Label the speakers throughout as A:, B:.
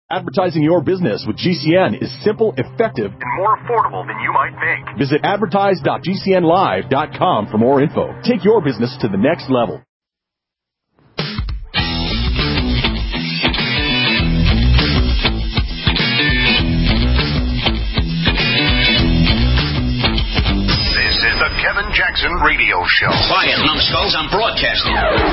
A: Advertising your business with GCN is simple, effective,
B: and more affordable than you might think.
A: Visit advertise.gcnlive.com for more info. Take your business to the next level.
B: This is the Kevin Jackson Radio Show.
C: Quiet, numbskulls, I'm broadcasting.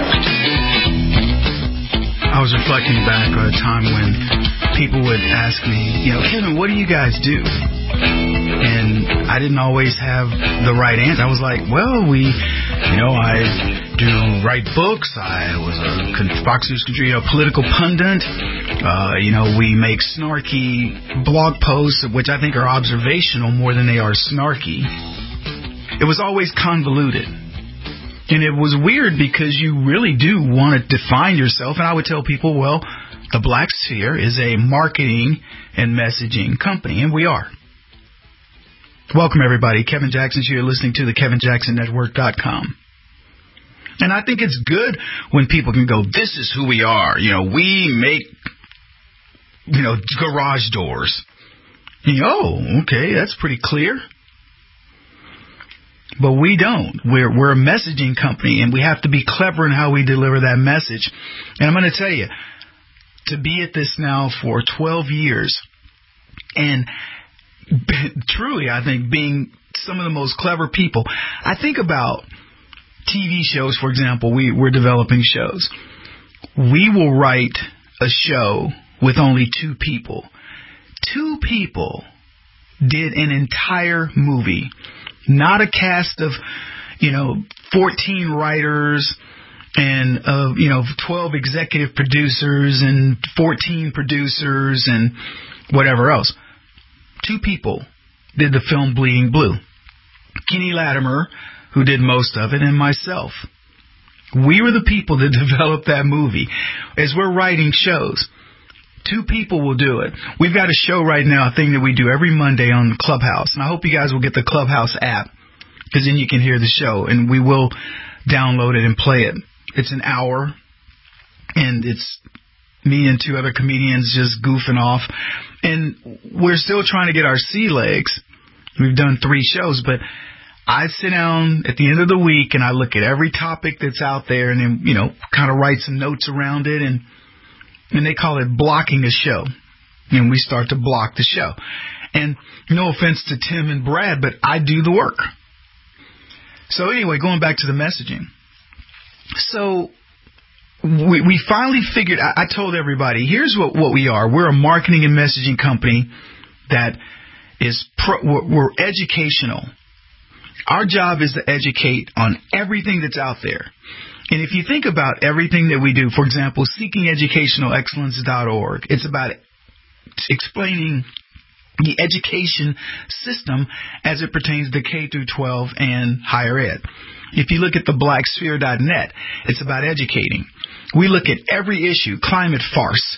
D: I was reflecting back on a time when people would ask me, Kevin, what do you guys do? And I didn't always have the right answer. I was like, well, I do write books. I was a Fox News political pundit. We make snarky blog posts, which I think are observational more than they are snarky. It was always convoluted. And it was weird because you really do want to define yourself. And I would tell people, well, the Black Sphere is a marketing and messaging company. And we are. Welcome, everybody. Kevin Jackson's here, listening to the KevinJacksonNetwork.com. And I think it's good when people can go, this is who we are. We make, garage doors. Okay, that's pretty clear. But we don't. We're a messaging company, and we have to be clever in how we deliver that message. And I'm going to tell you, to be at this now for 12 years, and truly, I think, being some of the most clever people. I think about TV shows, for example. We're developing shows. We will write a show with only two people. Two people did an entire movie. Not a cast of, 14 writers and, 12 executive producers and 14 producers and whatever else. Two people did the film Bleeding Blue. Kenny Latimer, who did most of it, and myself. We were the people that developed that movie. As we're writing shows, two people will do it. We've got a show right now, a thing that we do every Monday on Clubhouse. And I hope you guys will get the Clubhouse app, because then you can hear the show. And we will download it and play it. It's an hour. And it's me and two other comedians just goofing off. And we're still trying to get our sea legs. We've done 3 shows. But I sit down at the end of the week and I look at every topic that's out there and then, kind of write some notes around it. And they call it blocking a show. And we start to block the show. And no offense to Tim and Brad, but I do the work. So anyway, going back to the messaging. So we finally figured, I told everybody, here's what we are. We're a marketing and messaging company that is, we're educational. Our job is to educate on everything that's out there. And if you think about everything that we do, for example, seekingeducationalexcellence.org, it's about explaining the education system as it pertains to K through 12 and higher ed. If you look at the blacksphere.net, it's about educating. We look at every issue, climate farce,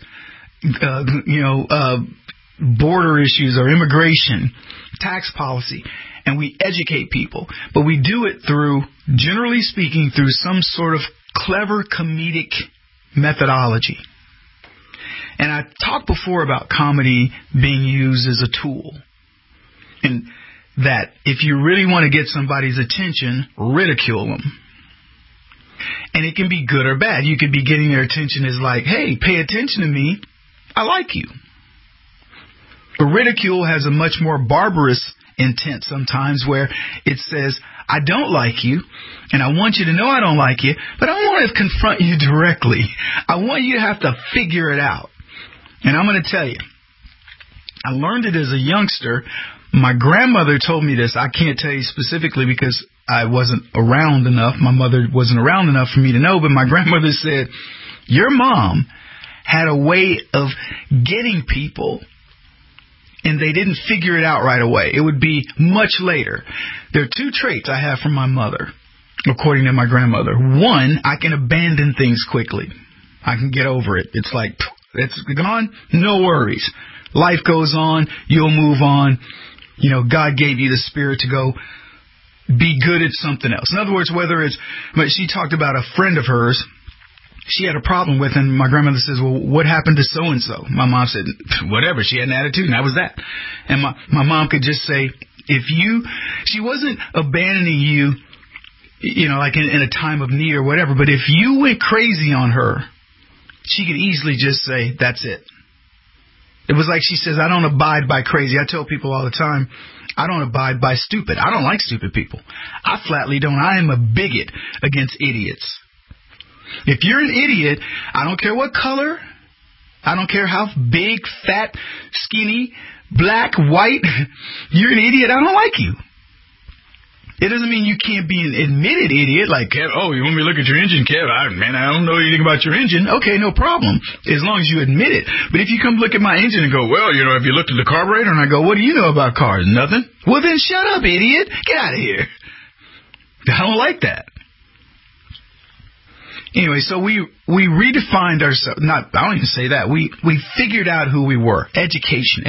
D: border issues or immigration, tax policy, and we educate people. But we do it through, generally speaking, through some sort of clever comedic methodology. And I talked before about comedy being used as a tool. And that if you really want to get somebody's attention, ridicule them. And it can be good or bad. You could be getting their attention as like, hey, pay attention to me. I like you. But ridicule has a much more barbarous intent sometimes, where it says, I don't like you, and I want you to know I don't like you, but I want to confront you directly. I want you to have to figure it out. And I'm going to tell you, I learned it as a youngster. My grandmother told me this. I can't tell you specifically because I wasn't around enough. My mother wasn't around enough for me to know, but my grandmother said, your mom had a way of getting people, and they didn't figure it out right away. It would be much later. There are 2 traits I have from my mother, according to my grandmother. One, I can abandon things quickly. I can get over it. It's like, it's gone, no worries. Life goes on, you'll move on. God gave you the spirit to go be good at something else. In other words, whether it's, but she talked about a friend of hers she had a problem with, and my grandmother says, well, what happened to so-and-so? My mom said, whatever, she had an attitude, and that was that. And my mom could just say, she wasn't abandoning you, like in a time of need or whatever, but if you went crazy on her, she could easily just say, that's it. It was like she says, I don't abide by crazy. I tell people all the time, I don't abide by stupid. I don't like stupid people. I flatly don't. I am a bigot against idiots. If you're an idiot, I don't care what color, I don't care how big, fat, skinny, black, white, you're an idiot, I don't like you. It doesn't mean you can't be an admitted idiot, like, Kev, you want me to look at your engine, Kev? I don't know anything about your engine. Okay, no problem, as long as you admit it. But if you come look at my engine and go, well, have you looked at the carburetor? And I go, what do you know about cars? Nothing. Well, then shut up, idiot. Get out of here. I don't like that. Anyway, so we redefined ourselves. I don't even say that. We figured out who we were. Education.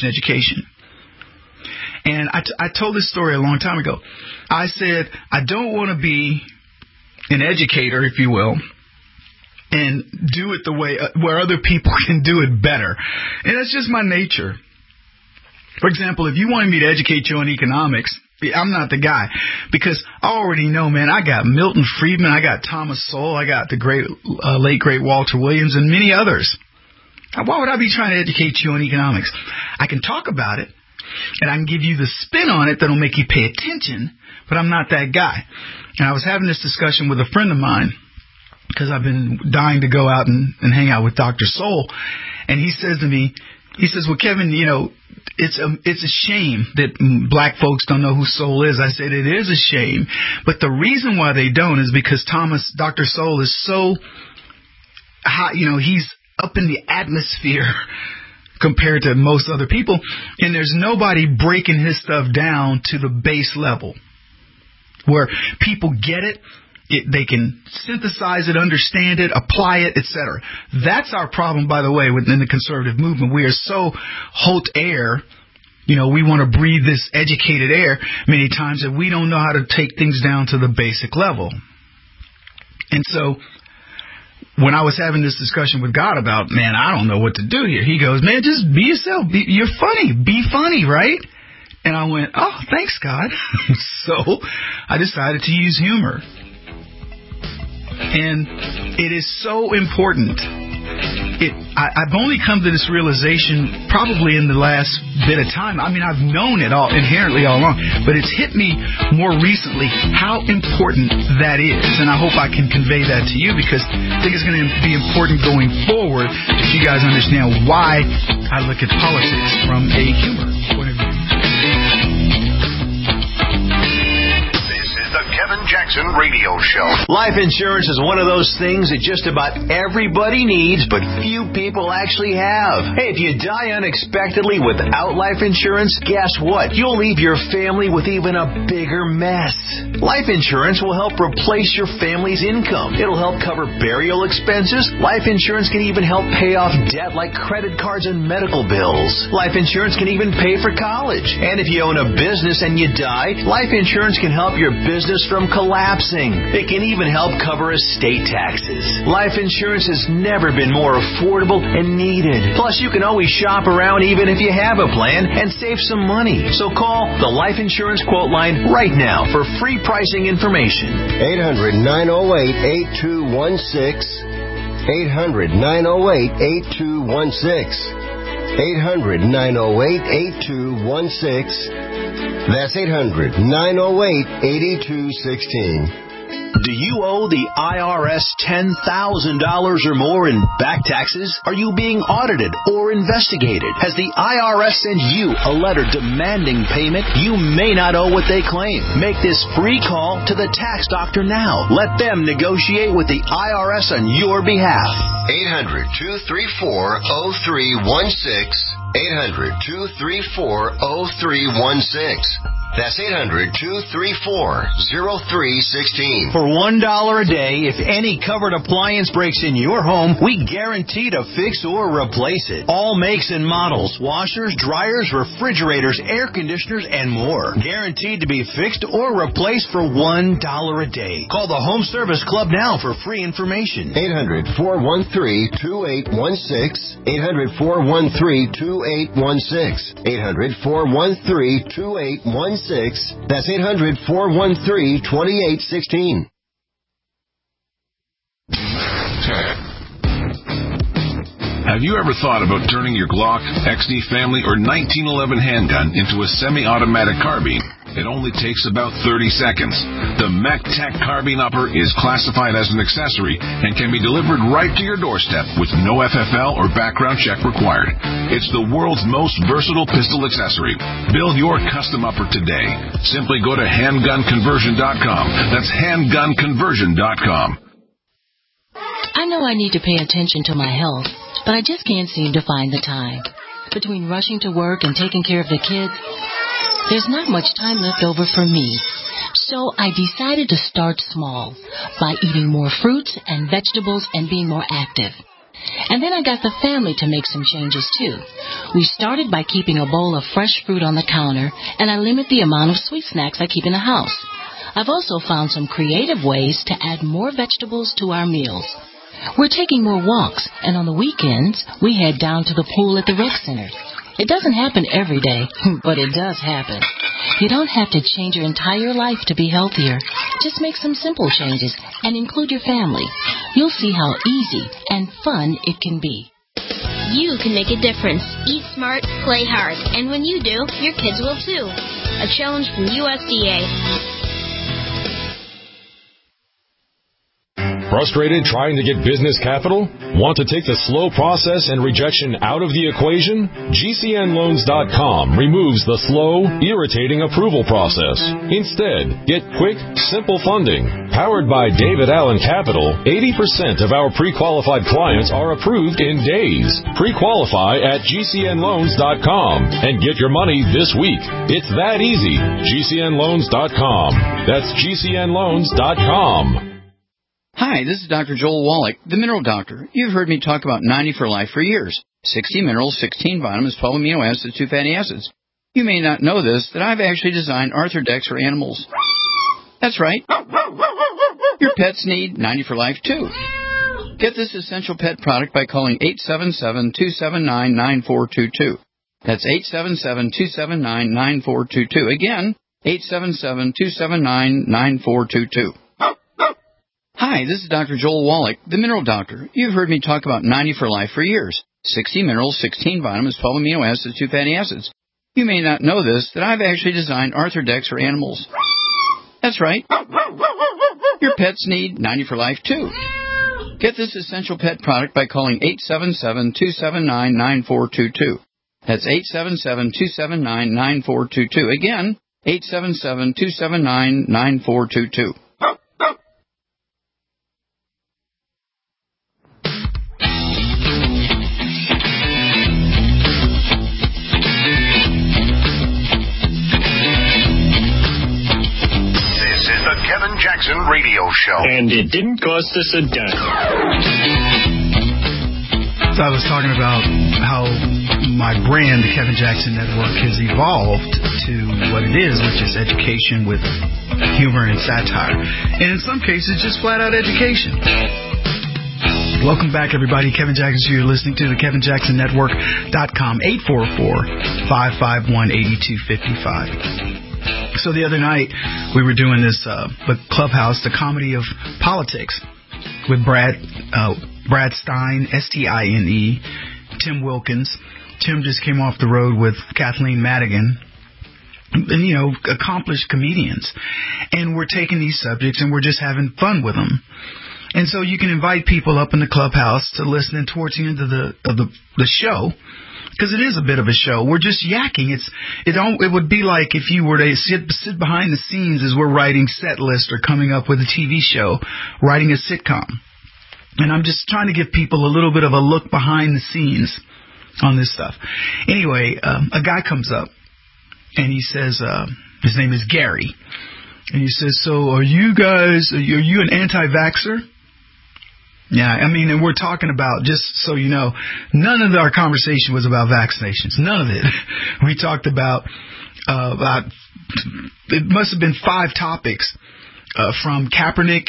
D: And I told this story a long time ago. I said, I don't want to be an educator, if you will, and do it the way where other people can do it better. And that's just my nature. For example, if you wanted me to educate you on economics, I'm not the guy, because I already know, man, I got Milton Friedman, I got Thomas Sowell, I got the late great Walter Williams, and many others. Why would I be trying to educate you on economics? I can talk about it, and I can give you the spin on it that'll make you pay attention, but I'm not that guy. And I was having this discussion with a friend of mine, because I've been dying to go out and hang out with Dr. Sowell, and he says to me, well, Kevin, it's a shame that black folks don't know who Sowell is. I said, it is a shame. But the reason why they don't is because Dr. Sowell is so high, he's up in the atmosphere compared to most other people. And there's nobody breaking his stuff down to the base level where people get it. They can synthesize it, understand it, apply it, etc. That's our problem, by the way, within the conservative movement. We are so haute air, we want to breathe this educated air many times that we don't know how to take things down to the basic level. And so when I was having this discussion with God about, man, I don't know what to do here, he goes, man, just be yourself. You're funny. Be funny, right? And I went, oh, thanks, God. So I decided to use humor. And it is so important. I've only come to this realization probably in the last bit of time. I mean, I've known it all inherently all along, but it's hit me more recently how important that is. And I hope I can convey that to you, because I think it's going to be important going forward if you guys understand why I look at politics from a humor point of view.
B: Kevin Jackson Radio Show.
C: Life insurance is one of those things that just about everybody needs, but few people actually have. Hey, if you die unexpectedly without life insurance, guess what? You'll leave your family with even a bigger mess. Life insurance will help replace your family's income. It'll help cover burial expenses. Life insurance can even help pay off debt like credit cards and medical bills. Life insurance can even pay for college. And if you own a business and you die, life insurance can help your business from collapsing. It can even help cover estate taxes. Life insurance has never been more affordable and needed. Plus, you can always shop around even if you have a plan and save some money. So call the Life Insurance Quote Line right now for free pricing information.
E: 800-908-8216. 800-908-8216. 800-908-8216. That's 800-908-8216.
C: Do you owe the IRS $10,000 or more in back taxes? Are you being audited or investigated? Has the IRS sent you a letter demanding payment? You may not owe what they claim. Make this free call to the tax doctor now. Let them negotiate with the IRS on your behalf.
E: 800-234-0316. 800-234-0316. That's 800-234-0316.
C: For $1 a day, if any covered appliance breaks in your home, we guarantee to fix or replace it. All makes and models, washers, dryers, refrigerators, air conditioners, and more. Guaranteed to be fixed or replaced for $1 a day. Call the Home Service Club now for free information.
E: 800-413-2816. 800-413-2816. 800-413-2816. That's 800-413-2816.
F: Have you ever thought about turning your Glock, XD Family, or 1911 handgun into a semi-automatic carbine? It only takes about 30 seconds. The MacTac Carbine Upper is classified as an accessory and can be delivered right to your doorstep with no FFL or background check required. It's the world's most versatile pistol accessory. Build your custom upper today. Simply go to handgunconversion.com. That's handgunconversion.com.
G: I know I need to pay attention to my health, but I just can't seem to find the time. Between rushing to work and taking care of the kids, there's not much time left over for me. So I decided to start small by eating more fruits and vegetables and being more active. And then I got the family to make some changes too. We started by keeping a bowl of fresh fruit on the counter, and I limit the amount of sweet snacks I keep in the house. I've also found some creative ways to add more vegetables to our meals. We're taking more walks, and on the weekends, we head down to the pool at the rec center. It doesn't happen every day, but it does happen. You don't have to change your entire life to be healthier. Just make some simple changes and include your family. You'll see how easy and fun it can be.
H: You can make a difference. Eat smart, play hard. And when you do, your kids will too. A challenge from USDA.
I: Frustrated trying to get business capital? Want to take the slow process and rejection out of the equation? GCNloans.com removes the slow, irritating approval process. Instead, get quick, simple funding. Powered by David Allen Capital, 80% of our pre-qualified clients are approved in days. Pre-qualify at GCNloans.com and get your money this week. It's that easy. GCNloans.com. That's GCNloans.com.
J: Hi, this is Dr. Joel Wallach, the Mineral Doctor. You've heard me talk about 90 for Life for years. 60 minerals, 16 vitamins, 12 amino acids, 2 fatty acids. You may not know this, that I've actually designed Arthrodex for animals. That's right. Your pets need 90 for Life, too. Get this essential pet product by calling 877-279-9422. That's 877-279-9422. Again, 877-279-9422. Hi, this is Dr. Joel Wallach, the Mineral Doctor. You've heard me talk about 90 for Life for years. 60 minerals, 16 vitamins, 12 amino acids, 2 fatty acids. You may not know this, that I've actually designed Arthrodex for animals. That's right. Your pets need 90 for Life, too. Get this essential pet product by calling 877-279-9422. That's 877-279-9422. Again, 877-279-9422.
B: Kevin Jackson Radio Show.
A: And it didn't cost us a dime.
D: So I was talking about how my brand, the Kevin Jackson Network, has evolved to what it is, which is education with humor and satire. And in some cases, just flat-out education. Welcome back, everybody. Kevin Jackson, you're listening to the KevinJacksonNetwork.com, 844-551-8255. So the other night, we were doing this, the Clubhouse, the comedy of politics, with Brad Stein, Stine, Tim Wilkins. Tim just came off the road with Kathleen Madigan, and, you know, accomplished comedians. And we're taking these subjects and we're just having fun with them. And so you can invite people up in the Clubhouse to listen, and towards the end of the show, because it is a bit of a show, we're just yakking. It would be like if you were to sit behind the scenes as we're writing set lists or coming up with a TV show, writing a sitcom. And I'm just trying to give people a little bit of a look behind the scenes on this stuff. Anyway, a guy comes up and he says, His name is Gary. And he says, so are you an anti-vaxxer? Yeah, I mean, and we're talking about, just so you know, none of our conversation was about vaccinations. None of it. We talked about it must have been 5 topics, from Kaepernick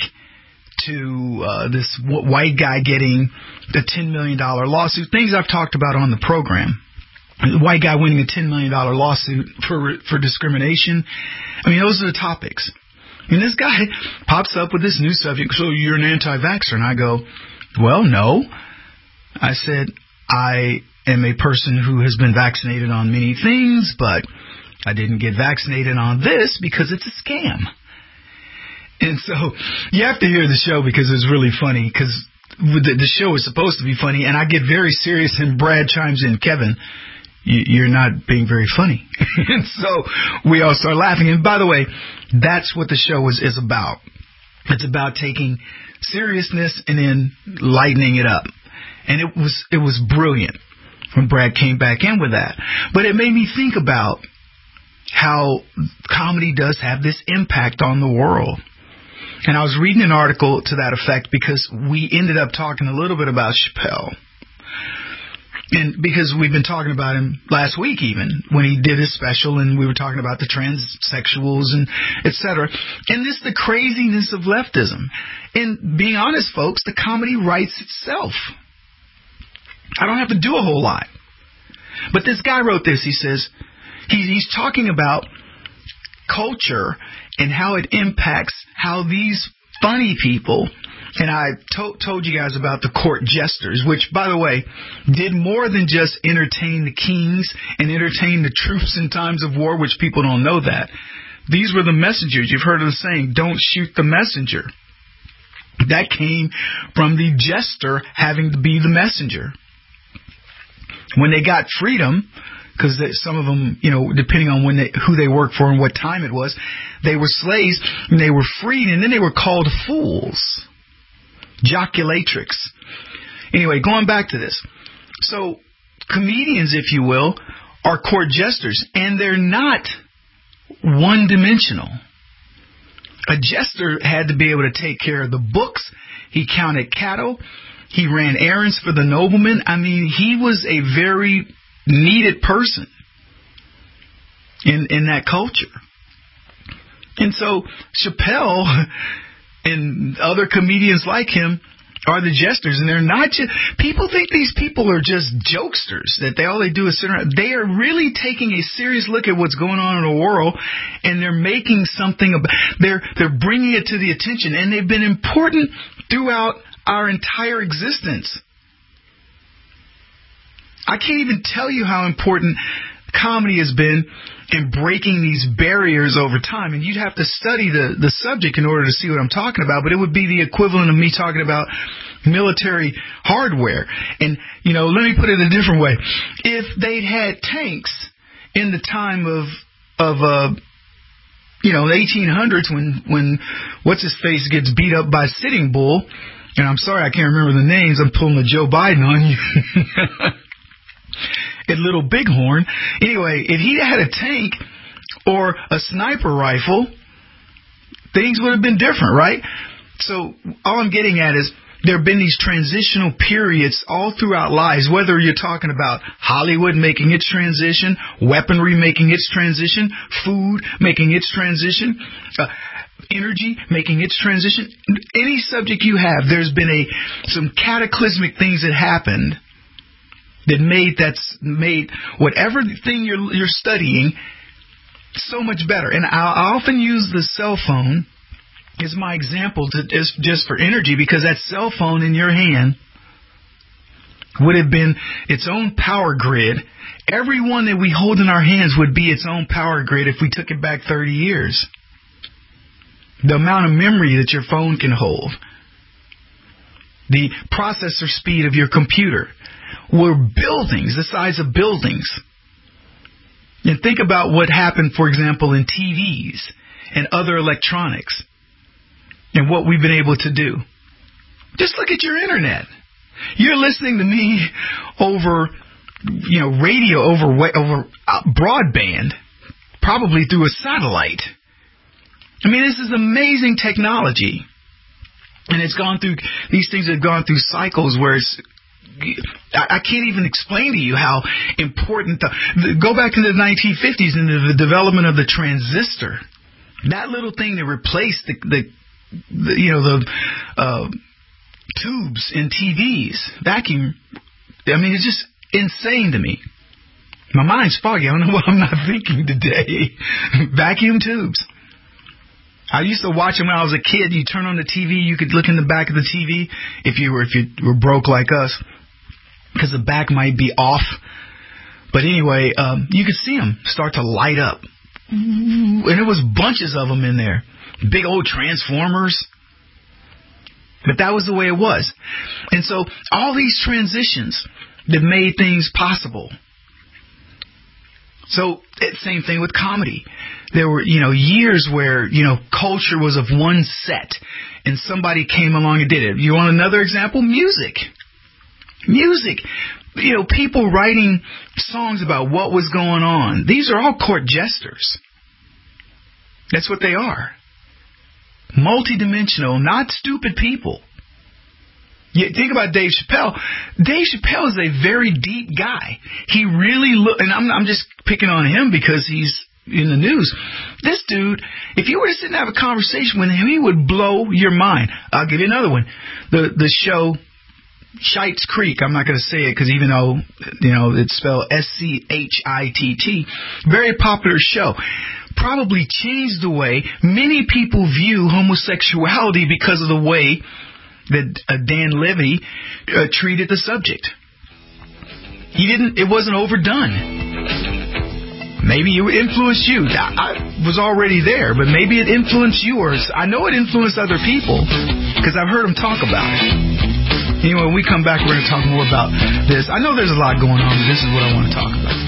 D: to this white guy getting the $10 million lawsuit, things I've talked about on the program. The white guy winning a $10 million lawsuit for discrimination. I mean, those are the topics. And this guy pops up with this new subject. So you're an anti-vaxxer. And I go, well, no. I said, I am a person who has been vaccinated on many things, but I didn't get vaccinated on this because it's a scam. And so you have to hear the show because it was really funny, because the show is supposed to be funny, and I get very serious, and Brad chimes in, Kevin, you're not being very funny. And so we all start laughing. And by the way, that's what the show is about. It's about taking seriousness and then lightening it up. And it was brilliant when Brad came back in with that. But it made me think about how comedy does have this impact on the world. And I was reading an article to that effect because we ended up talking a little bit about Chappelle. And because we've been talking about him last week even, when he did his special, and we were talking about the transsexuals and et cetera. And this, the craziness of leftism. And being honest, folks, the comedy writes itself. I don't have to do a whole lot. But this guy wrote this. He says, he's talking about culture and how it impacts how these funny people, and I told you guys about the court jesters, which, by the way, did more than just entertain the kings and entertain the troops in times of war, which people don't know that. These were the messengers. You've heard of the saying, don't shoot the messenger. That came from the jester having to be the messenger. When they got freedom, because some of them, you know, depending on who they worked for and what time it was, they were slaves and they were freed, and then they were called fools. Joculatrix. Anyway, going back to this. So, comedians, if you will, are court jesters, and they're not one-dimensional. A jester had to be able to take care of the books. He counted cattle. He ran errands for the nobleman. I mean, he was a very needed person in that culture. And so Chappelle and other comedians like him are the jesters, and they're not just, people think these people are just jokesters, that all they do is sit around. They are really taking a serious look at what's going on in the world, and they're making something about, they're bringing it to the attention, and they've been important throughout our entire existence. I can't even tell you how important comedy has been in breaking these barriers over time. And you'd have to study the subject in order to see what I'm talking about. But it would be the equivalent of me talking about military hardware. And, you know, let me put it a different way. If they'd had tanks in the time of the 1800s when what's-his-face gets beat up by Sitting Bull, and I'm sorry I can't remember the names, I'm pulling a Joe Biden on you. At Little Bighorn. Anyway, if he had a tank or a sniper rifle, things would have been different, right? So all I'm getting at is there have been these transitional periods all throughout lives, whether you're talking about Hollywood making its transition, weaponry making its transition, food making its transition, energy making its transition. Any subject you have, there's been some cataclysmic things that happened that made whatever thing you're studying so much better. And I often use the cell phone as my example just for energy, because that cell phone in your hand would have been its own power grid. Every one that we hold in our hands would be its own power grid if we took it back 30 years. The amount of memory that your phone can hold, the processor speed of your computer, were buildings, the size of buildings. And think about what happened, for example, in TVs and other electronics and what we've been able to do. Just look at your internet. You're listening to me over, radio, over broadband probably through a satellite. I mean, this is amazing technology. And it's gone through, these things have gone through cycles where it's, I can't even explain to you how important go back to the 1950s and the development of the transistor. That little thing that replaced the tubes in TVs, vacuum. I mean, it's just insane to me. My mind's foggy. I don't know what I'm not thinking today. Vacuum tubes. I used to watch them when I was a kid. You turn on the TV, you could look in the back of the TV if you were broke like us, because the back might be off. But anyway, you could see them start to light up. And there was bunches of them in there. Big old transformers. But that was the way it was. And so all these transitions that made things possible. So same thing with comedy. There were, years where, culture was of one set and somebody came along and did it. You want another example? Music. People writing songs about what was going on. These are all court jesters. That's what they are. Multidimensional, not stupid people. You think about Dave Chappelle. Dave Chappelle is a very deep guy. He really and I'm just picking on him because he's in the news. This dude, if you were to sit and have a conversation with him, he would blow your mind. I'll give you another one. The show Schitt's Creek. I'm not going to say it because even though, it's spelled SCHITT, very popular show. Probably changed the way many people view homosexuality because of the way that Dan Levy treated the subject. It wasn't overdone. Maybe it influenced you. I was already there, but maybe it influenced yours. I know it influenced other people because I've heard them talk about it. Anyway, when we come back, we're going to talk more about this. I know there's a lot going on, but this is what I want to talk about.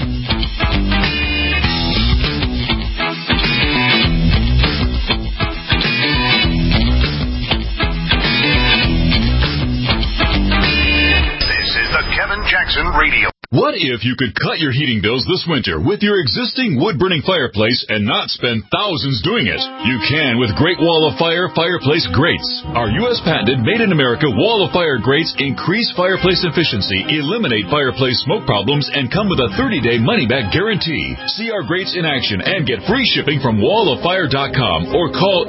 B: Kevin Jackson Radio.
F: What if you could cut your heating bills this winter with your existing wood-burning fireplace and not spend thousands doing it? You can with Great Wall of Fire fireplace grates. Our U.S. patented made-in-America Wall of Fire grates increase fireplace efficiency, eliminate fireplace smoke problems, and come with a 30-day money-back guarantee. See our grates in action and get free shipping from walloffire.com or call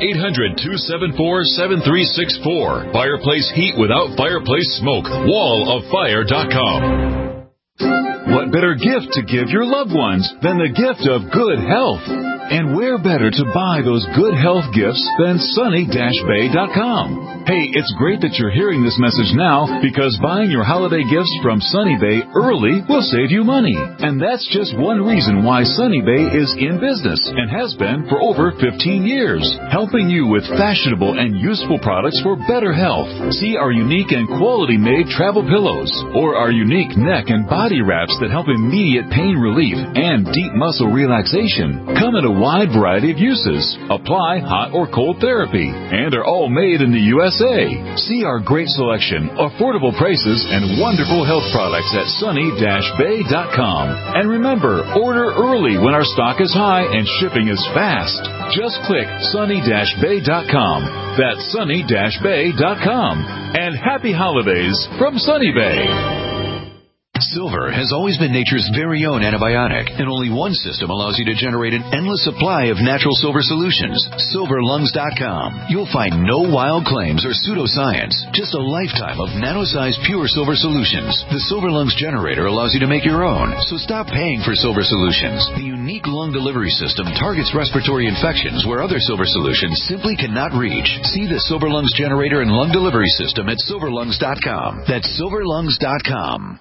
F: 800-274-7364. Fireplace heat without fireplace smoke. walloffire.com. What better gift to give your loved ones than the gift of good health? And where better to buy those good health gifts than sunny-bay.com? Hey, it's great that you're hearing this message now because buying your holiday gifts from Sunny Bay early will save you money. And that's just one reason why Sunny Bay is in business and has been for over 15 years, helping you with fashionable and useful products for better health. See our unique and quality-made travel pillows or our unique neck and body wraps that help immediate pain relief and deep muscle relaxation. Come in a wide variety of uses. Apply hot or cold therapy and are all made in the USA. See our great selection, affordable prices, and wonderful health products at sunny-bay.com. And remember, order early when our stock is high and shipping is fast. Just click sunny-bay.com. That's sunny-bay.com. And happy holidays from Sunny Bay.
C: Silver has always been nature's very own antibiotic, and only one system allows you to generate an endless supply of natural silver solutions. SilverLungs.com. You'll find no wild claims or pseudoscience, just a lifetime of nano-sized pure silver solutions. The Silver Lungs generator allows you to make your own, so stop paying for silver solutions. The unique lung delivery system targets respiratory infections where other silver solutions simply cannot reach. See the Silver Lungs generator and lung delivery system at SilverLungs.com. That's SilverLungs.com.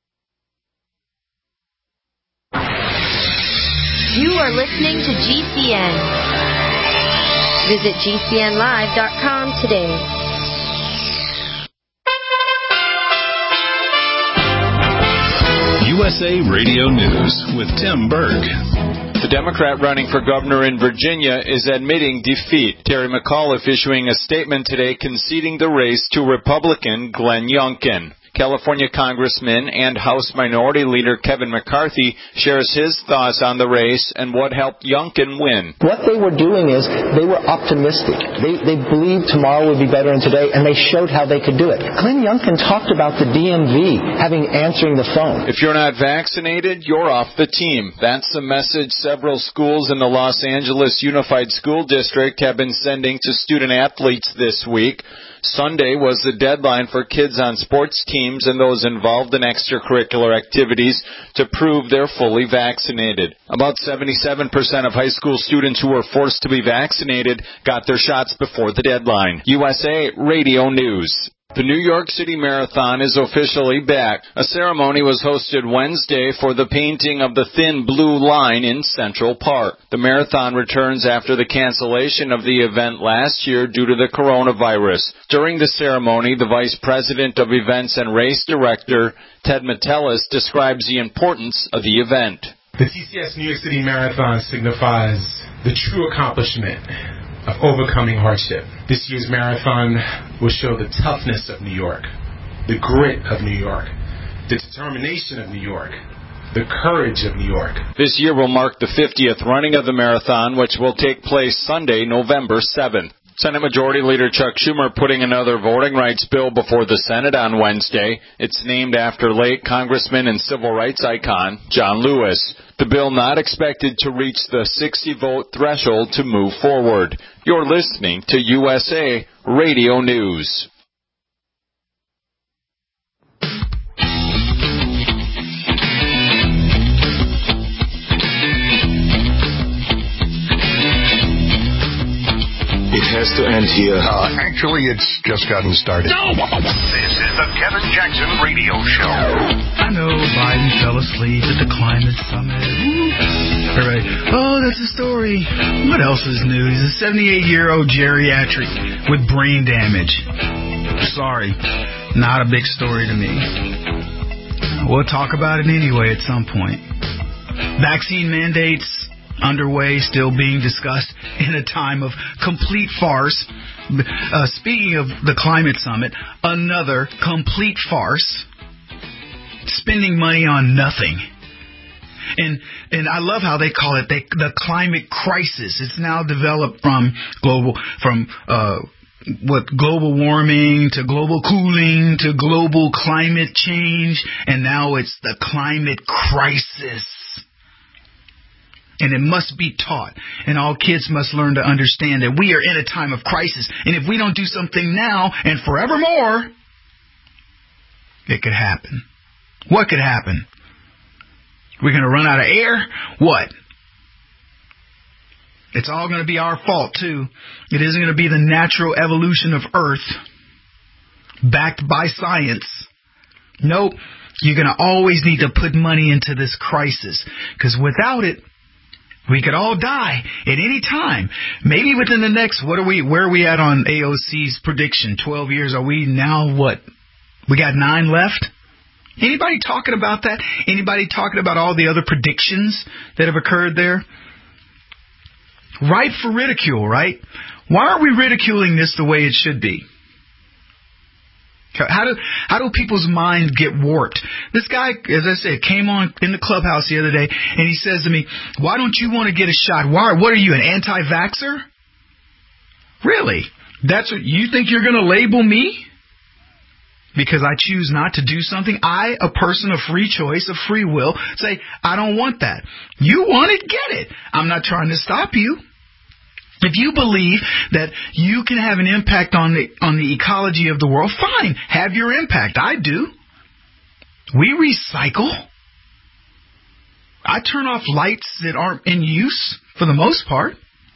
H: You are listening to GCN. Visit GCNlive.com today.
F: USA Radio News with Tim Berg.
K: The Democrat running for governor in Virginia is admitting defeat. Terry McAuliffe issuing a statement today conceding the race to Republican Glenn Youngkin. California Congressman and House Minority Leader Kevin McCarthy shares his thoughts on the race and what helped Youngkin win.
L: What they were doing is they were optimistic. They believed tomorrow would be better than today, and they showed how they could do it. Glenn Youngkin talked about the DMV answering the phone.
K: If you're not vaccinated, you're off the team. That's the message several schools in the Los Angeles Unified School District have been sending to student athletes this week. Sunday was the deadline for kids on sports teams and those involved in extracurricular activities to prove they're fully vaccinated. About 77% of high school students who were forced to be vaccinated got their shots before the deadline. USA Radio News. The New York City Marathon is officially back. A ceremony was hosted Wednesday for the painting of the Thin Blue Line in Central Park. The marathon returns after the cancellation of the event last year due to the coronavirus. During the ceremony, the Vice President of Events and Race Director, Ted Metellus, describes the importance of the event.
M: The TCS New York City Marathon signifies the true accomplishment of overcoming hardship. This year's marathon will show the toughness of New York, the grit of New York, the determination of New York, the courage of New York.
K: This year will mark the 50th running of the marathon, which will take place Sunday, November 7th. Senate Majority Leader Chuck Schumer putting another voting rights bill before the Senate on Wednesday. It's named after late Congressman and civil rights icon John Lewis. The bill not expected to reach the 60-vote threshold to move forward. You're listening to USA Radio News.
N: It has to end here.
B: Actually, it's just gotten started.
N: No!
B: This is the Kevin Jackson Radio Show.
D: I know Biden fell asleep at the climate summit. All right. Oh, that's a story. What else is new? He's a 78-year-old geriatric with brain damage. Sorry, not a big story to me. We'll talk about it anyway at some point. Vaccine mandates underway, still being discussed in a time of complete farce. Speaking of the climate summit, another complete farce. Spending money on nothing. And I love how they call it the climate crisis. It's now developed from global warming to global cooling to global climate change, and now it's the climate crisis. And it must be taught, and all kids must learn to understand that we are in a time of crisis, and if we don't do something now and forevermore, it could happen. What could happen? We're going to run out of air? What? It's all going to be our fault, too. It isn't going to be the natural evolution of Earth, backed by science. Nope. You're going to always need to put money into this crisis, because without it, we could all die at any time. Maybe within the next, where are we at on AOC's prediction? 12 years. Are we now what? We got 9 left? Anybody talking about that? Anybody talking about all the other predictions that have occurred there? Ripe for ridicule, right? Why aren't we ridiculing this the way it should be? How do people's minds get warped? This guy, as I said, came on in the clubhouse the other day, and he says to me, "Why don't you want to get a shot? What are you, an anti-vaxxer? Really? That's what you think you're going to label me? Because I choose not to do something? I, a person of free choice, of free will, say, I don't want that. You want it, get it. I'm not trying to stop you. If you believe that you can have an impact on the ecology of the world, fine, have your impact. I do. We recycle. I turn off lights that aren't in use for the most part.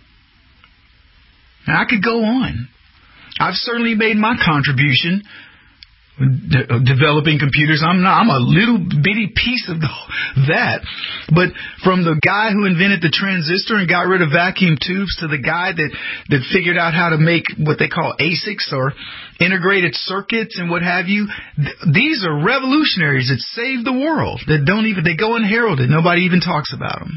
D: And I could go on. I've certainly made my contribution developing computers. I'm a little bitty piece of that. But from the guy who invented the transistor and got rid of vacuum tubes to the guy that figured out how to make what they call ASICs or integrated circuits and what have you, these are revolutionaries that save the world. They go unheralded. Nobody even talks about them.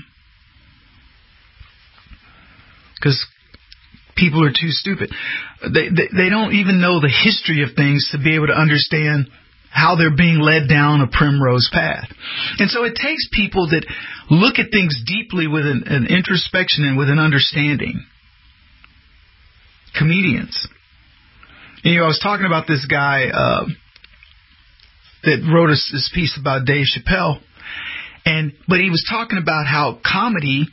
D: Because people are too stupid. They don't even know the history of things to be able to understand how they're being led down a primrose path. And so it takes people that look at things deeply with an introspection and with an understanding. Comedians. You know, I was talking about this guy that wrote this piece about Dave Chappelle, but he was talking about how comedy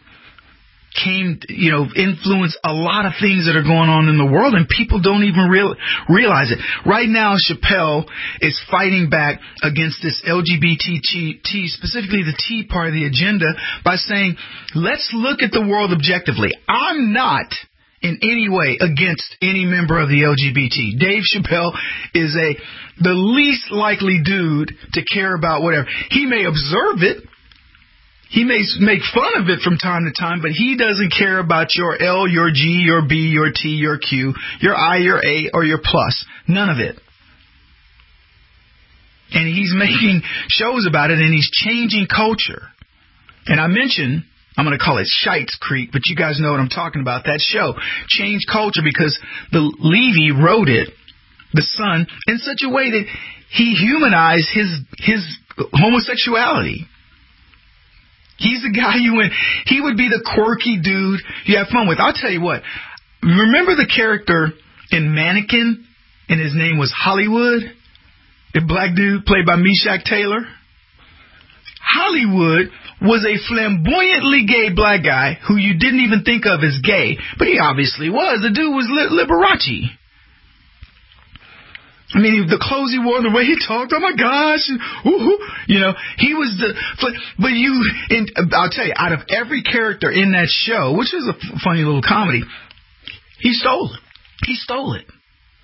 D: influence a lot of things that are going on in the world, and people don't even realize it. Right now, Chappelle is fighting back against this LGBT, specifically the T part of the agenda, by saying, let's look at the world objectively. I'm not in any way against any member of the LGBT. Dave Chappelle is the least likely dude to care about whatever. He may observe it. He may make fun of it from time to time, but he doesn't care about your L, your G, your B, your T, your Q, your I, your A, or your plus. None of it. And he's making shows about it, and he's changing culture. And I mentioned, I'm going to call it Schitt's Creek, but you guys know what I'm talking about. That show changed culture because the Levy wrote it, the son, in such a way that he humanized his homosexuality. He's the guy he would be the quirky dude you have fun with. I'll tell you what. Remember the character in Mannequin, and his name was Hollywood? The black dude played by Meshach Taylor? Hollywood was a flamboyantly gay black guy who you didn't even think of as gay, but he obviously was. The dude was Liberace. I mean, the clothes he wore, the way he talked, oh my gosh, he was but I'll tell you, out of every character in that show, which is a funny little comedy, he stole it. He stole it.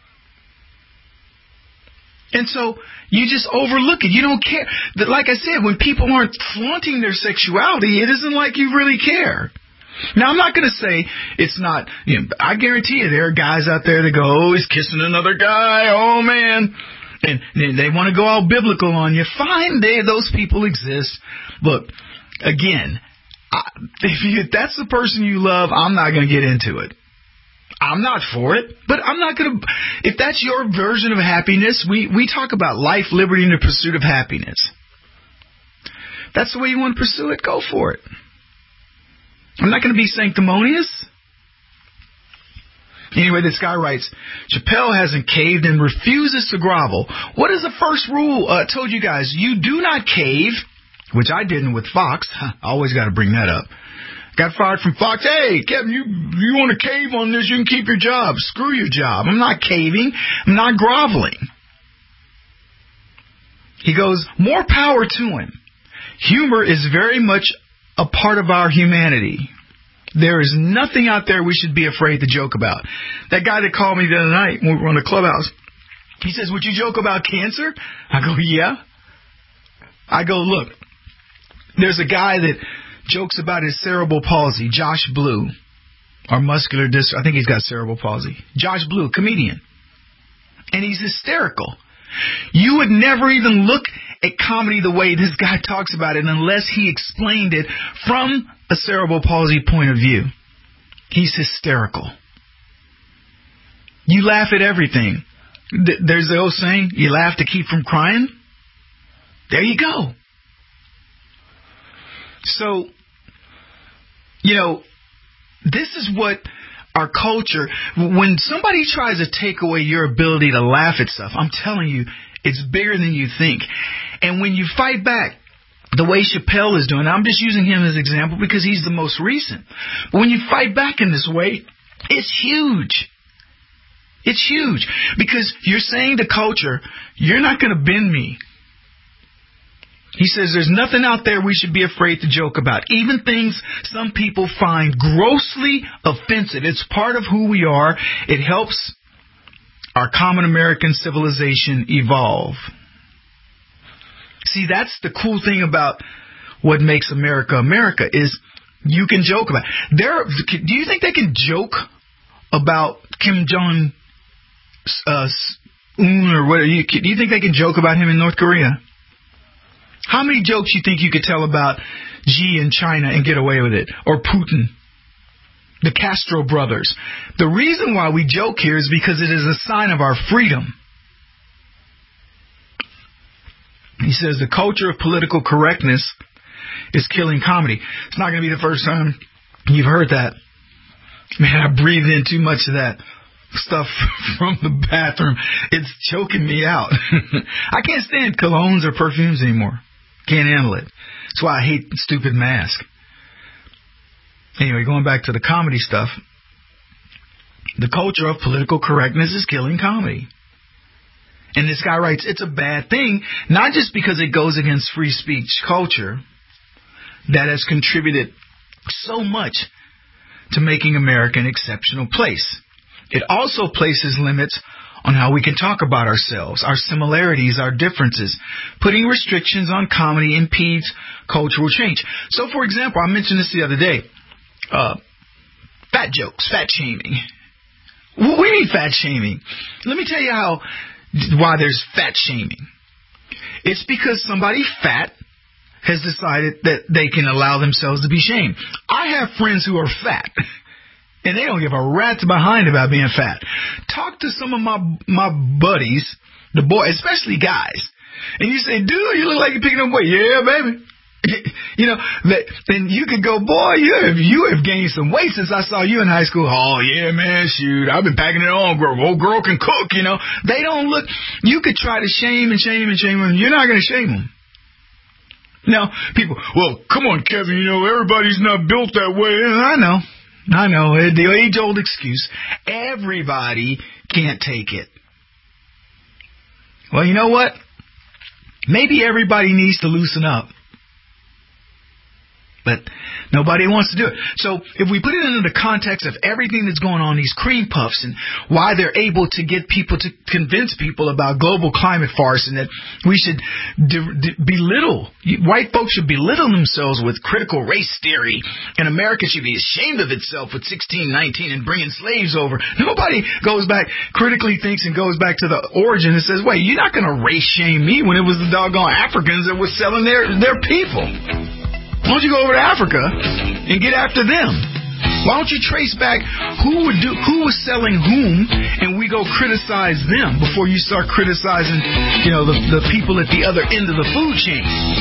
D: And so you just overlook it. You don't care. Like I said, when people aren't flaunting their sexuality, it isn't like you really care. Now, I'm not going to say it's not, I guarantee you there are guys out there that go, oh, he's kissing another guy, oh, man. And they want to go all biblical on you. Fine, those people exist. Look, again, if that's the person you love, I'm not going to get into it. I'm not for it, but I'm not going to. If that's your version of happiness, we talk about life, liberty, and the pursuit of happiness. If that's the way you want to pursue it, go for it. I'm not going to be sanctimonious. Anyway, this guy writes, Chappelle hasn't caved and refuses to grovel. What is the first rule? I told you guys, you do not cave, which I didn't with Fox. I always got to bring that up. Got fired from Fox. Hey, Kevin, you want to cave on this, you can keep your job. Screw your job. I'm not caving. I'm not groveling. He goes, more power to him. Humor is very much a part of our humanity. There is nothing out there we should be afraid to joke about. That guy that called me the other night when we were on the clubhouse, he says, would you joke about cancer? I go, yeah. I go, look, there's a guy that jokes about his cerebral palsy, Josh Blue, or muscular dystrophy. I think he's got cerebral palsy. Josh Blue, comedian. And he's hysterical. You would never even look at comedy the way this guy talks about it unless he explained it from a cerebral palsy point of view. He's hysterical. You laugh at everything. There's the old saying, you laugh to keep from crying. There you go. So, this is what our culture, when somebody tries to take away your ability to laugh at stuff, I'm telling you, it's bigger than you think. And when you fight back, the way Chappelle is doing, I'm just using him as an example because he's the most recent. But when you fight back in this way, it's huge. It's huge. Because you're saying to culture, you're not going to bend me. He says there's nothing out there we should be afraid to joke about. Even things some people find grossly offensive. It's part of who we are. It helps our common American civilization evolve. See, that's the cool thing about what makes America America is you can joke about it. Do you think they can joke about Kim Jong-un or what? Do you think they can joke about him in North Korea? How many jokes you think you could tell about Xi in China and get away with it? Or Putin? The Castro brothers. The reason why we joke here is because it is a sign of our freedom. He says the culture of political correctness is killing comedy. It's not going to be the first time you've heard that. Man, I breathed in too much of that stuff from the bathroom. It's choking me out. I can't stand colognes or perfumes anymore. Can't handle it. That's why I hate stupid masks. Anyway, going back to the comedy stuff. The culture of political correctness is killing comedy. And this guy writes, it's a bad thing, not just because it goes against free speech culture that has contributed so much to making America an exceptional place. It also places limits on how we can talk about ourselves, our similarities, our differences. Putting restrictions on comedy impedes cultural change. So, for example, I mentioned this the other day. Fat jokes, fat shaming. We need fat shaming. Let me tell you why there's fat shaming. It's because somebody fat has decided that they can allow themselves to be shamed. I have friends who are fat, and they don't give a rat's behind about being fat. Talk to some of my buddies, the boys, especially guys, and you say, dude, you look like you're picking up weight. Yeah, baby. Then you could go, boy, you have gained some weight since I saw you in high school. Oh, yeah, man, shoot, I've been packing it on. Old girl can cook, They don't look. You could try to shame and shame and shame them. You're not going to shame them. Now, people, well, come on, Kevin, everybody's not built that way. I know. The age-old excuse. Everybody can't take it. Well, you know what? Maybe everybody needs to loosen up. But nobody wants to do it. So if we put it into the context of everything that's going on, these cream puffs, and why they're able to get people to convince people about global climate farce, and that we should belittle, white folks should belittle themselves with critical race theory, and America should be ashamed of itself with 1619 and bringing slaves over. Nobody goes back, critically thinks and goes back to the origin and says, wait, you're not going to race shame me when it was the doggone Africans that were selling their people. Why don't you go over to Africa and get after them? Why don't you trace back who was selling whom, and we go criticize them before you start criticizing, the people at the other end of the food chain.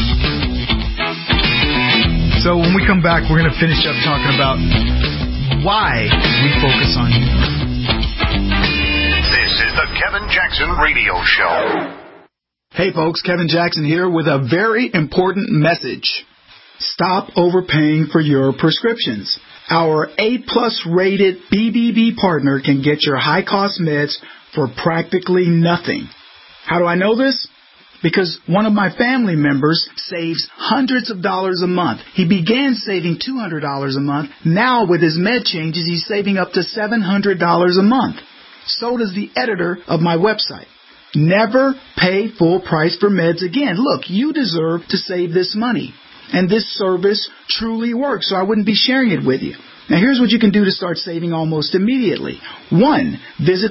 D: So when we come back, we're going to finish up talking about why we focus on humor.
B: This is the Kevin Jackson Radio Show.
D: Hey folks, Kevin Jackson here with a very important message. Stop overpaying for your prescriptions. Our A+ rated BBB partner can get your high-cost meds for practically nothing. How do I know this? Because one of my family members saves hundreds of dollars a month. He began saving $200 a month. Now with his med changes, he's saving up to $700 a month. So does the editor of my website. Never pay full price for meds again. Look, you deserve to save this money. And this service truly works, so I wouldn't be sharing it with you. Now, here's what you can do to start saving almost immediately. 1, visit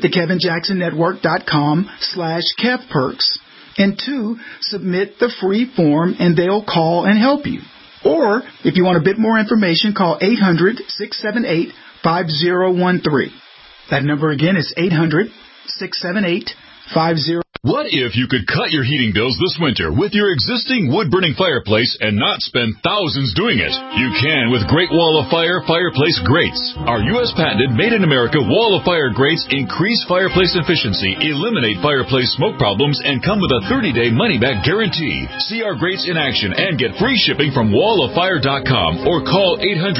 D: thekevinjacksonnetwork.com/KevPerks. And 2, submit the free form, and they'll call and help you. Or, if you want a bit more information, call 800-678-5013. That number again is 800-678-5013.
N: What if you could cut your heating bills this winter with your existing wood-burning fireplace and not spend thousands doing it? You can with Great Wall of Fire fireplace grates. Our U.S. patented made-in-America Wall of Fire grates increase fireplace efficiency, eliminate fireplace smoke problems, and come with a 30-day money-back guarantee. See our grates in action and get free shipping from walloffire.com or call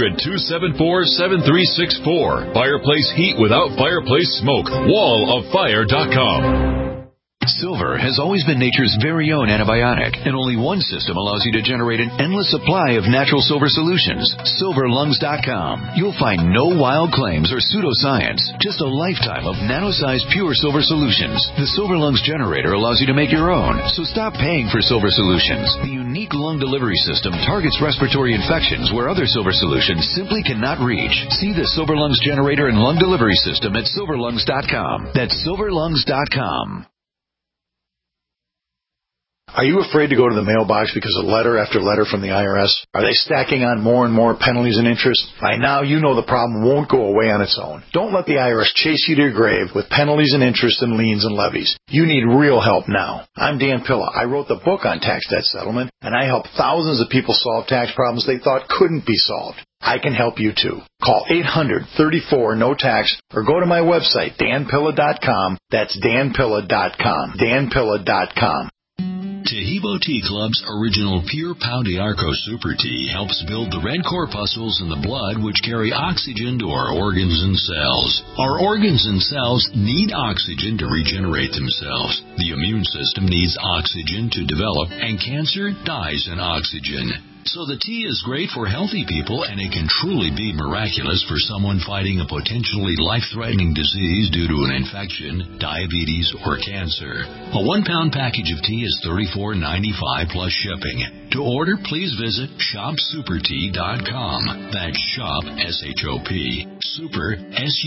N: 800-274-7364. Fireplace heat without fireplace smoke. walloffire.com.
C: Silver has always been nature's very own antibiotic, and only one system allows you to generate an endless supply of natural silver solutions. SilverLungs.com. You'll find no wild claims or pseudoscience, just a lifetime of nano-sized pure silver solutions. The Silver Lungs generator allows you to make your own, so stop paying for silver solutions. The unique lung delivery system targets respiratory infections where other silver solutions simply cannot reach. See the Silver Lungs generator and lung delivery system at SilverLungs.com. That's SilverLungs.com.
O: Are you afraid to go to the mailbox because of letter after letter from the IRS? Are they stacking on more and more penalties and interest? By now, you know the problem won't go away on its own. Don't let the IRS chase you to your grave with penalties and interest and liens and levies. You need real help now. I'm Dan Pilla. I wrote the book on tax debt settlement, and I help thousands of people solve tax problems they thought couldn't be solved. I can help you too. Call 800-34-NO-TAX or go to my website, danpilla.com. That's danpilla.com. danpilla.com.
P: Taheebo Tea Club's original Pure Pau d'Arco Super Tea helps build the red corpuscles in the blood which carry oxygen to our organs and cells. Our organs and cells need oxygen to regenerate themselves. The immune system needs oxygen to develop, and cancer dies in oxygen. So the tea is great for healthy people, and it can truly be miraculous for someone fighting a potentially life-threatening disease due to an infection, diabetes, or cancer. A 1-pound package of tea is $34.95 plus shipping. To order, please visit shopsupertea.com. That's shop, S-H-O-P, super,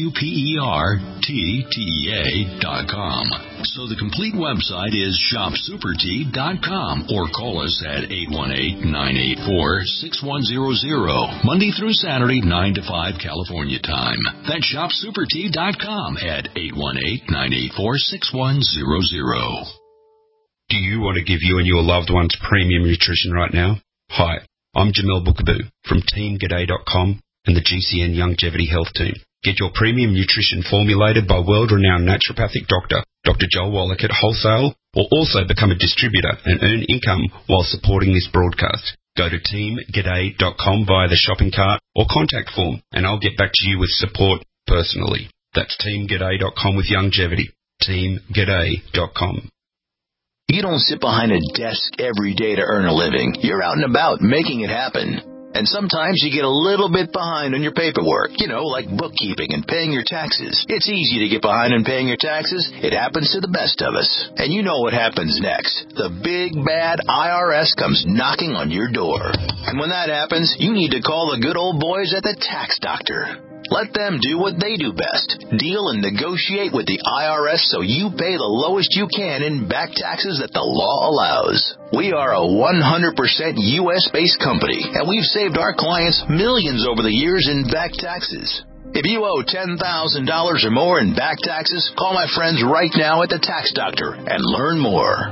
P: S-U-P-E-R-T-T-E-A.com. So the complete website is shopsupertea.com, or call us at 818-984-6100, Monday through Saturday, 9 to 5 California time. That's shopsupertea.com at 818-984-6100.
Q: Do you want to give you and your loved ones premium nutrition right now? Hi, I'm Jamel Bookaboo from TeamGaday.com and the GCN Longevity Health Team. Get your premium nutrition formulated by world-renowned naturopathic doctor, Dr. Joel Wallach at wholesale, or also become a distributor and earn income while supporting this broadcast. Go to TeamGaday.com via the shopping cart or contact form, and I'll get back to you with support personally. That's TeamGaday.com with longevity. TeamGaday.com.
C: You don't sit behind a desk every day to earn a living. You're out and about making it happen. And sometimes you get a little bit behind on your paperwork, like bookkeeping and paying your taxes. It's easy to get behind on paying your taxes. It happens to the best of us. And you know what happens next. The big, bad IRS comes knocking on your door. And when that happens, you need to call the good old boys at the Tax Doctor. Let them do what they do best. Deal and negotiate with the IRS so you pay the lowest you can in back taxes that the law allows. We are a 100% U.S.-based company, and we've saved our clients millions over the years in back taxes. If you owe $10,000 or more in back taxes, call my friends right now at the Tax Doctor and learn more.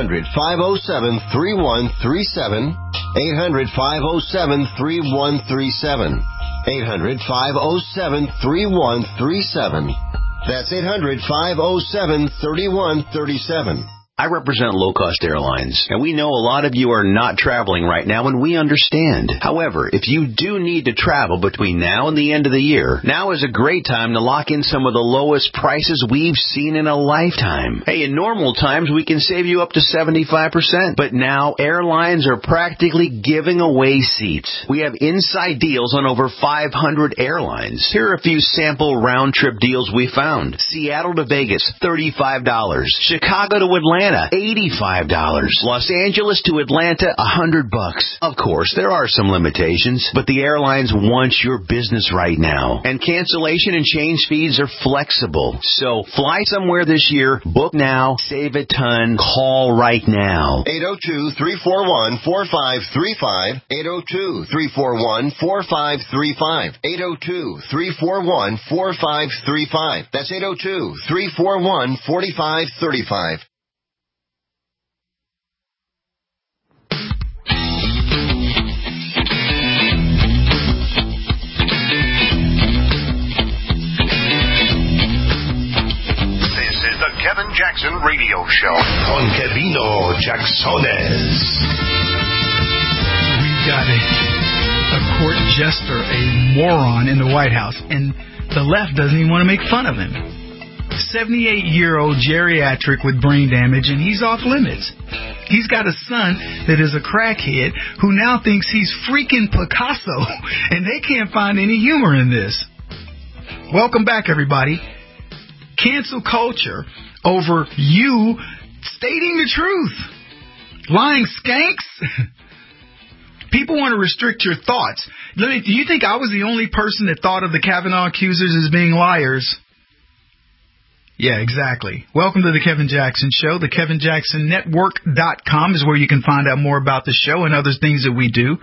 E: 800-507-3137. 800-507-3137. 800-507-3137. That's 800-507-3137.
C: I represent low-cost airlines, and we know a lot of you are not traveling right now, and we understand. However, if you do need to travel between now and the end of the year, now is a great time to lock in some of the lowest prices we've seen in a lifetime. Hey, in normal times, we can save you up to 75%, but now airlines are practically giving away seats. We have inside deals on over 500 airlines. Here are a few sample round-trip deals we found. Seattle to Vegas, $35. Chicago to Atlanta, $85. Los Angeles to Atlanta, $100. Of course, there are some limitations, but the airlines want your business right now. And cancellation and change fees are flexible. So fly somewhere this year, book now, save a ton, call right now.
E: 802-341-4535. 802-341-4535. 802-341-4535. That's 802-341-4535.
B: Kevin Jackson Radio Show.
R: Con Kevino Jacksones.
D: We've got a court jester, a moron in the White House, and the left doesn't even want to make fun of him. 78-year-old geriatric with brain damage, and he's off limits. He's got a son that is a crackhead who now thinks he's freaking Picasso, and they can't find any humor in this. Welcome back, everybody. Cancel culture over you stating the truth. Lying skanks. People want to restrict your thoughts. Do you think I was the only person that thought of the Kavanaugh accusers as being liars? Yeah, exactly. Welcome to the Kevin Jackson Show. The KevinJacksonNetwork.com is where you can find out more about the show and other things that we do.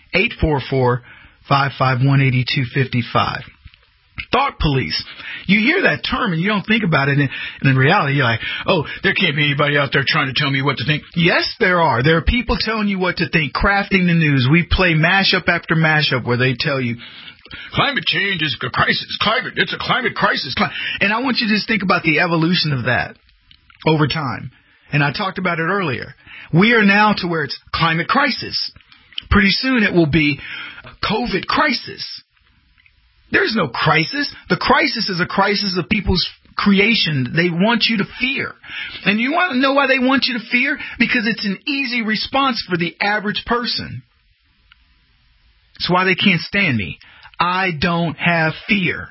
D: 844-551-8255. Thought police. You hear that term and you don't think about it, and in reality you're like, oh, there can't be anybody out there trying to tell me what to think. Yes, there are. There are people telling you what to think, crafting the news. We play mashup after mashup where they tell you, climate change is a crisis. It's a climate crisis. And I want you to just think about the evolution of that over time. And I talked about it earlier. We are now to where it's climate crisis. Pretty soon it will be COVID crisis. There's no crisis. The crisis is a crisis of people's creation. They want you to fear. And you want to know why they want you to fear? Because it's an easy response for the average person. It's why they can't stand me. I don't have fear.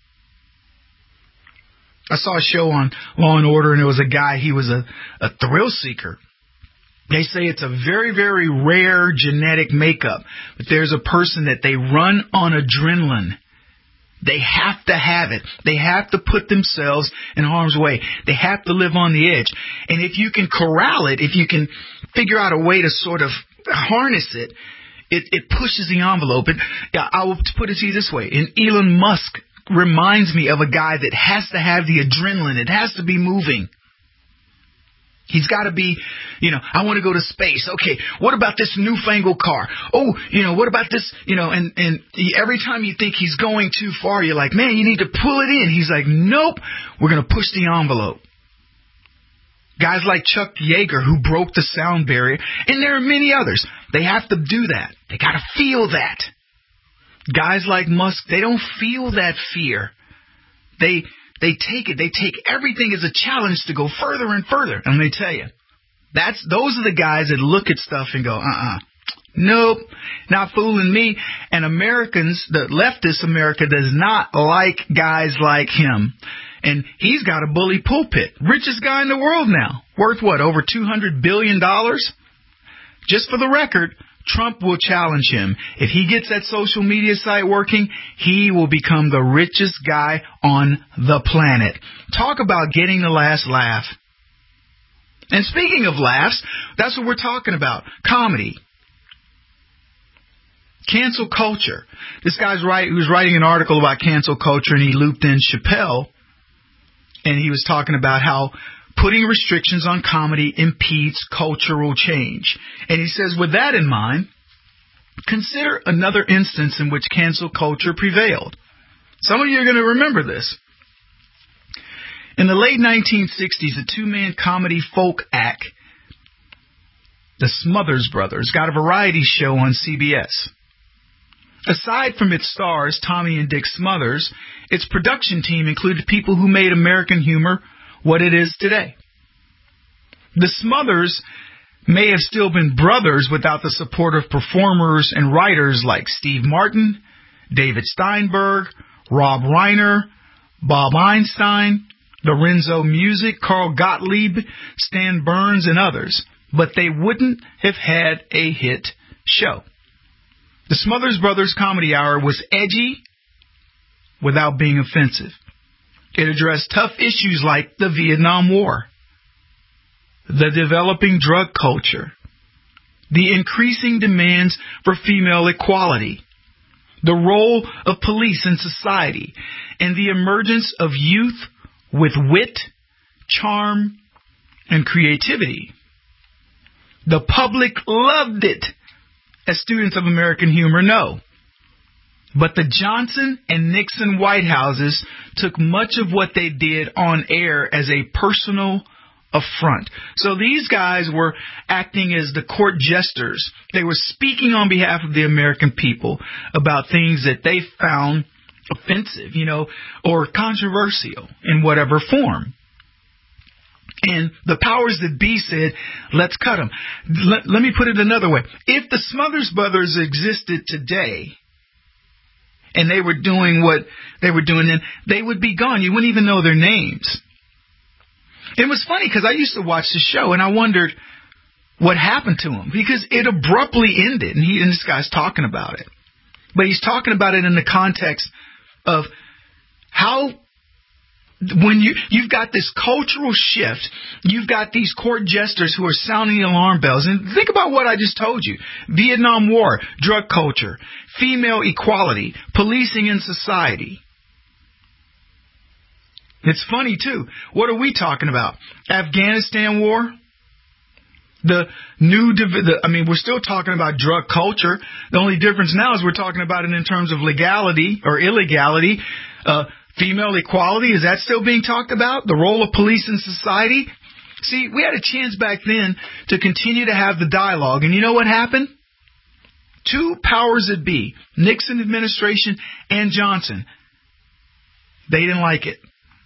D: I saw a show on Law and Order, and there was a guy, he was a thrill seeker. They say it's a very, very rare genetic makeup. But there's a person that they run on adrenaline. They have to have it. They have to put themselves in harm's way. They have to live on the edge. And if you can corral it, if you can figure out a way to sort of harness it, it pushes the envelope. I will put it to you this way. And Elon Musk reminds me of a guy that has to have the adrenaline. It has to be moving. He's got to be, I want to go to space. Okay, what about this newfangled car? Oh, what about this? And every time you think he's going too far, you're like, man, you need to pull it in. He's like, nope, we're going to push the envelope. Guys like Chuck Yeager, who broke the sound barrier, and there are many others. They have to do that. They got to feel that. Guys like Musk, they don't feel that fear. They take it. They take everything as a challenge to go further and further. And let me tell you, those are the guys that look at stuff and go, nope, not fooling me. And Americans, the leftist America, does not like guys like him. And he's got a bully pulpit. Richest guy in the world now. Worth what, over $200 billion? Just for the record, Trump will challenge him. If he gets that social media site working, he will become the richest guy on the planet. Talk about getting the last laugh. And speaking of laughs, that's what we're talking about. Comedy. Cancel culture. This guy's he was writing an article about cancel culture, and he looped in Chappelle, and he was talking about how putting restrictions on comedy impedes cultural change. And he says, with that in mind, consider another instance in which cancel culture prevailed. Some of you are going to remember this. In the late 1960s, a two-man comedy folk act, the Smothers Brothers, got a variety show on CBS. Aside from its stars, Tommy and Dick Smothers, its production team included people who made American humor what it is today. The Smothers may have still been brothers without the support of performers and writers like Steve Martin, David Steinberg, Rob Reiner, Bob Einstein, Lorenzo Music, Carl Gottlieb, Stan Burns, and others. But they wouldn't have had a hit show. The Smothers Brothers Comedy Hour was edgy without being offensive. It addressed tough issues like the Vietnam War, the developing drug culture, the increasing demands for female equality, the role of police in society, and the emergence of youth with wit, charm, and creativity. The public loved it, as students of American humor know. But the Johnson and Nixon White Houses took much of what they did on air as a personal affront. So these guys were acting as the court jesters. They were speaking on behalf of the American people about things that they found offensive, or controversial in whatever form. And the powers that be said, let's cut them. Let me put it another way. If the Smothers Brothers existed today, and they were doing what they were doing then, they would be gone. You wouldn't even know their names. It was funny because I used to watch the show and I wondered what happened to them, because it abruptly ended, and this guy's talking about it. But he's talking about it in the context of how when you've got this cultural shift, you've got these court jesters who are sounding the alarm bells. And think about what I just told you. Vietnam War, drug culture, female equality, policing in society. It's funny, too. What are we talking about? Afghanistan war? We're still talking about drug culture. The only difference now is we're talking about it in terms of legality or illegality. Female equality, is that still being talked about? The role of police in society? See, we had a chance back then to continue to have the dialogue. And you know what happened? Two powers that be, Nixon administration and Johnson, they didn't like it.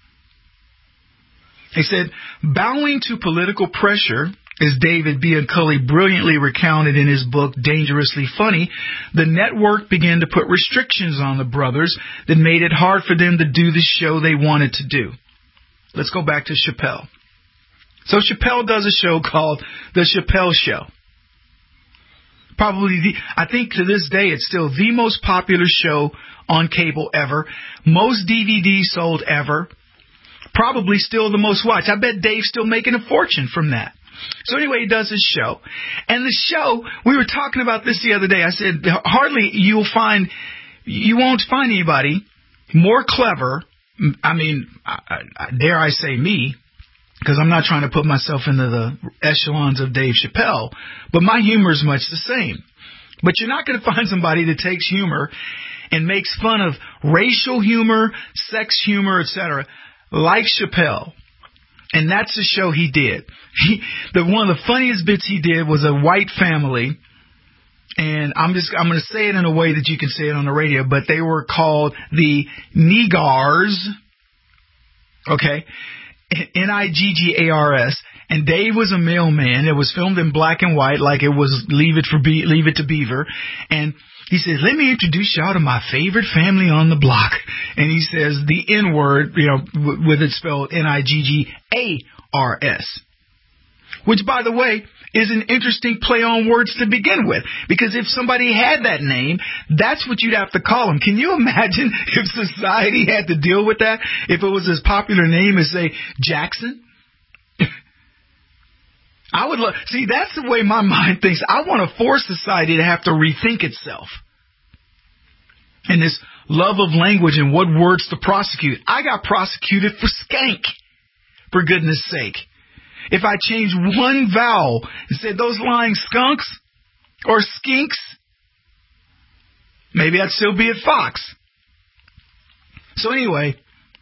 D: They said, bowing to political pressure, as David Bianculli brilliantly recounted in his book, Dangerously Funny, the network began to put restrictions on the brothers that made it hard for them to do the show they wanted to do. Let's go back to Chappelle. So Chappelle does a show called The Chappelle Show. Probably, I think to this day, it's still the most popular show on cable ever. Most DVDs sold ever. Probably still the most watched. I bet Dave's still making a fortune from that. So anyway, he does his show. And the show, we were talking about this the other day. I said, hardly you won't find anybody more clever. I mean, dare I say me, because I'm not trying to put myself into the echelons of Dave Chappelle, but my humor is much the same. But you're not going to find somebody that takes humor and makes fun of racial humor, sex humor, etc., like Chappelle. And that's the show he did. One of the funniest bits he did was a white family, and I'm going to say it in a way that you can say it on the radio, but they were called the Niggars. Okay? Niggars. And Dave was a mailman. It was filmed in black and white, like it was Leave It to Beaver. And he says, let me introduce y'all to my favorite family on the block. And he says the N-word, with it spelled Niggars. Which, by the way, is an interesting play on words to begin with. Because if somebody had that name, that's what you'd have to call them. Can you imagine if society had to deal with that? If it was as popular name as, say, Jackson? I would see, that's the way my mind thinks. I want to force society to have to rethink itself. And this love of language and what words to prosecute. I got prosecuted for skank, for goodness sake. If I changed one vowel and said those lying skunks or skinks, maybe I'd still be at Fox. So anyway,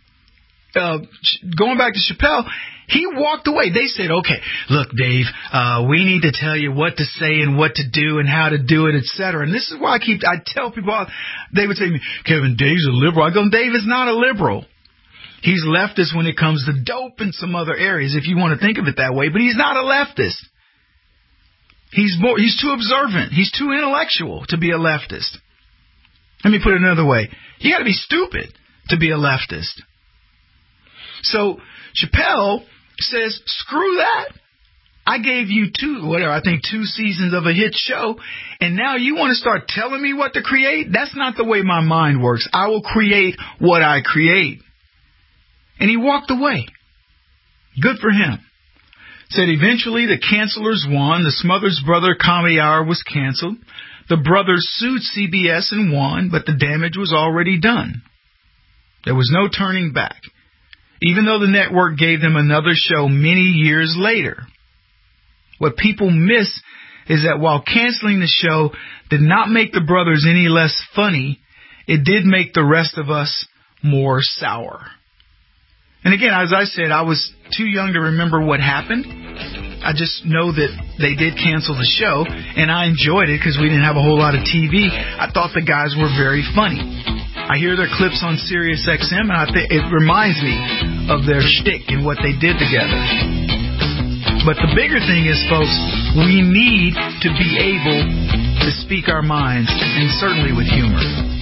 D: going back to Chappelle, he walked away. They said, okay, look, Dave, we need to tell you what to say and what to do and how to do it, etc. And this is why I tell people, they would say to me, Kevin, Dave's a liberal. I go, Dave is not a liberal. He's leftist when it comes to dope and some other areas, if you want to think of it that way, but he's not a leftist. He's too observant. He's too intellectual to be a leftist. Let me put it another way. You got to be stupid to be a leftist. So Chappelle says, screw that. I gave you two seasons of a hit show, and now you want to start telling me what to create? That's not the way my mind works. I will create what I create. And he walked away. Good for him. Said eventually the cancelers won. The Smothers Brother Comedy Hour was canceled. The brothers sued CBS and won, but the damage was already done. There was no turning back, even though the network gave them another show many years later. What people miss is that while canceling the show did not make the brothers any less funny, it did make the rest of us more sour. And again, as I said, I was too young to remember what happened. I just know that they did cancel the show, and I enjoyed it because we didn't have a whole lot of TV. I thought the guys were very funny. I hear their clips on Sirius XM, and it reminds me of their shtick and what they did together. But the bigger thing is, folks, we need to be able to speak our minds, and certainly with humor.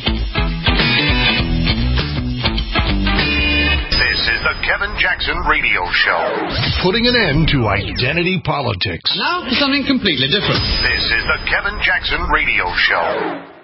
B: This is the Kevin Jackson Radio Show.
R: Putting an end to identity politics.
J: Now for something completely different.
B: This is the Kevin Jackson Radio Show.